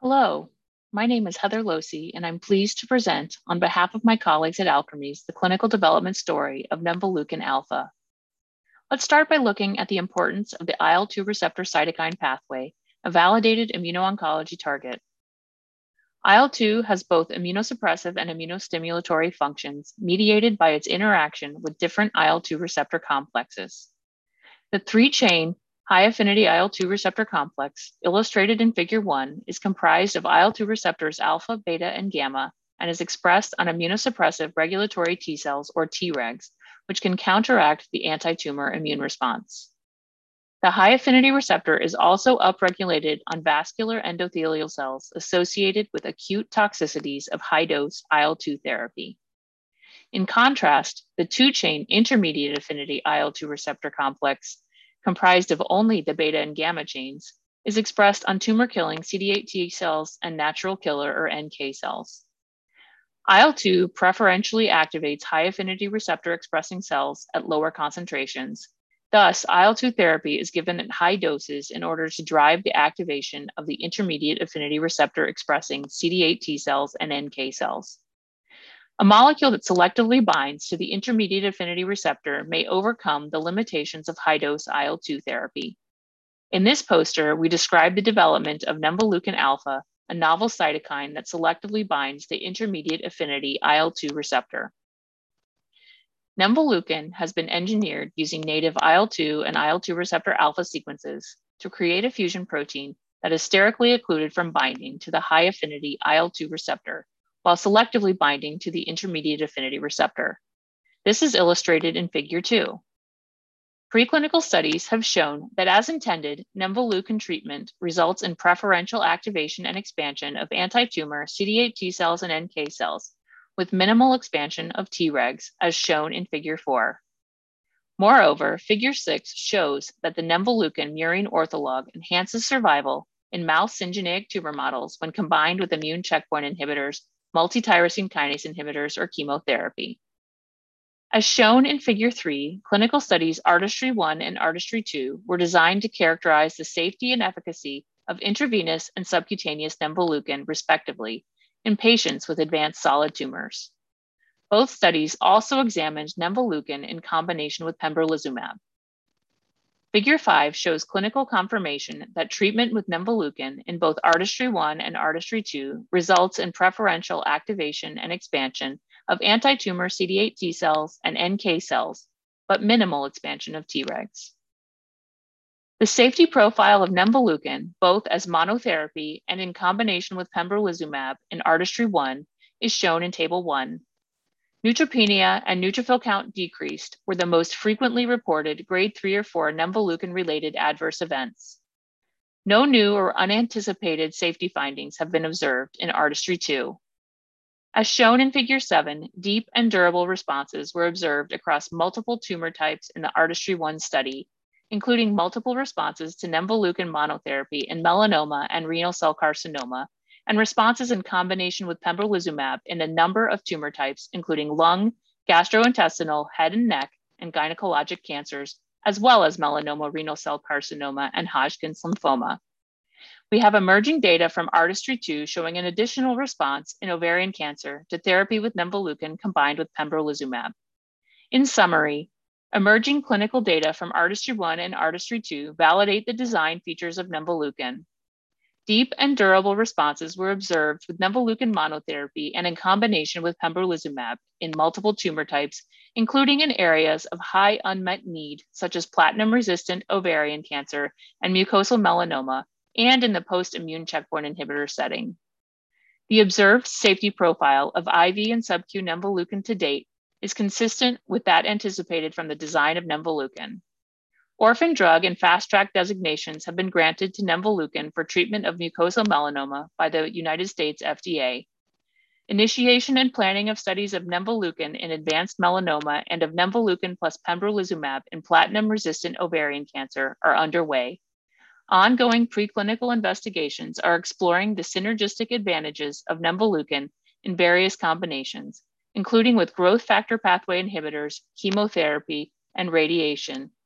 Hello, my name is Heather Losey, and I'm pleased to present, on behalf of my colleagues at Alkermes, the clinical development story of nemvaleukin alfa. Let's start by looking at the importance of the IL-2 receptor cytokine pathway, a validated immuno-oncology target. IL-2 has both immunosuppressive and immunostimulatory functions mediated by its interaction with different IL-2 receptor complexes. The three-chain high-affinity IL-2 receptor complex, illustrated in Figure 1, is comprised of IL-2 receptors alpha, beta, and gamma, and is expressed on immunosuppressive regulatory T cells, or Tregs, which can counteract the anti-tumor immune response. The high-affinity receptor is also upregulated on vascular endothelial cells associated with acute toxicities of high-dose IL-2 therapy. In contrast, the two-chain intermediate affinity IL-2 receptor complex, comprised of only the beta and gamma chains, is expressed on tumor-killing CD8 T cells and natural killer, or NK cells. IL-2 preferentially activates high-affinity receptor-expressing cells at lower concentrations. Thus, IL-2 therapy is given at high doses in order to drive the activation of the intermediate affinity receptor-expressing CD8 T cells and NK cells. A molecule that selectively binds to the intermediate affinity receptor may overcome the limitations of high-dose IL-2 therapy. In this poster, we describe the development of nemvaleukin alfa, a novel cytokine that selectively binds the intermediate affinity IL-2 receptor. Nemvaleukin has been engineered using native IL-2 and IL-2 receptor alpha sequences to create a fusion protein that is sterically occluded from binding to the high-affinity IL-2 receptor, while selectively binding to the intermediate affinity receptor. This is illustrated in Figure 2. Preclinical studies have shown that, as intended, nemvaleukin treatment results in preferential activation and expansion of anti-tumor CD8 T cells and NK cells, with minimal expansion of Tregs, as shown in Figure 4. Moreover, Figure 6 shows that the nemvaleukin murine ortholog enhances survival in mouse syngeneic tumor models when combined with immune checkpoint inhibitors, multi-tyrosine kinase inhibitors, or chemotherapy. As shown in Figure 3, clinical studies ARTISTRY-1 and ARTISTRY-2 were designed to characterize the safety and efficacy of intravenous and subcutaneous nemvaleukin, respectively, in patients with advanced solid tumors. Both studies also examined nemvaleukin in combination with pembrolizumab. Figure 5 shows clinical confirmation that treatment with nemvaleukin in both ARTISTRY-1 and ARTISTRY-2 results in preferential activation and expansion of anti-tumor CD8 T cells and NK cells, but minimal expansion of Tregs. The safety profile of nemvaleukin, both as monotherapy and in combination with pembrolizumab in ARTISTRY-1, is shown in Table 1. Neutropenia and neutrophil count decreased were the most frequently reported grade 3 or 4 nemvaleukin-related adverse events. No new or unanticipated safety findings have been observed in ARTISTRY-2. As shown in Figure 7, deep and durable responses were observed across multiple tumor types in the ARTISTRY-1 study, including multiple responses to nemvaleukin monotherapy in melanoma and renal cell carcinoma, and responses in combination with pembrolizumab in a number of tumor types, including lung, gastrointestinal, head and neck, and gynecologic cancers, as well as melanoma, renal cell carcinoma, and Hodgkin's lymphoma. We have emerging data from ARTISTRY-2 showing an additional response in ovarian cancer to therapy with nemvaleukin combined with pembrolizumab. In summary, emerging clinical data from ARTISTRY-1 and ARTISTRY-2 validate the design features of nemvaleukin. Deep and durable responses were observed with nemvaleukin monotherapy and in combination with pembrolizumab in multiple tumor types, including in areas of high unmet need, such as platinum-resistant ovarian cancer and mucosal melanoma, and in the post-immune checkpoint inhibitor setting. The observed safety profile of IV and sub-Q nemvaleukin to date is consistent with that anticipated from the design of nemvaleukin. Orphan drug and fast track designations have been granted to nemvaleukin for treatment of mucosal melanoma by the United States FDA. Initiation and planning of studies of nemvaleukin in advanced melanoma and of nemvaleukin plus pembrolizumab in platinum-resistant ovarian cancer are underway. Ongoing preclinical investigations are exploring the synergistic advantages of nemvaleukin in various combinations, including with growth factor pathway inhibitors, chemotherapy, and radiation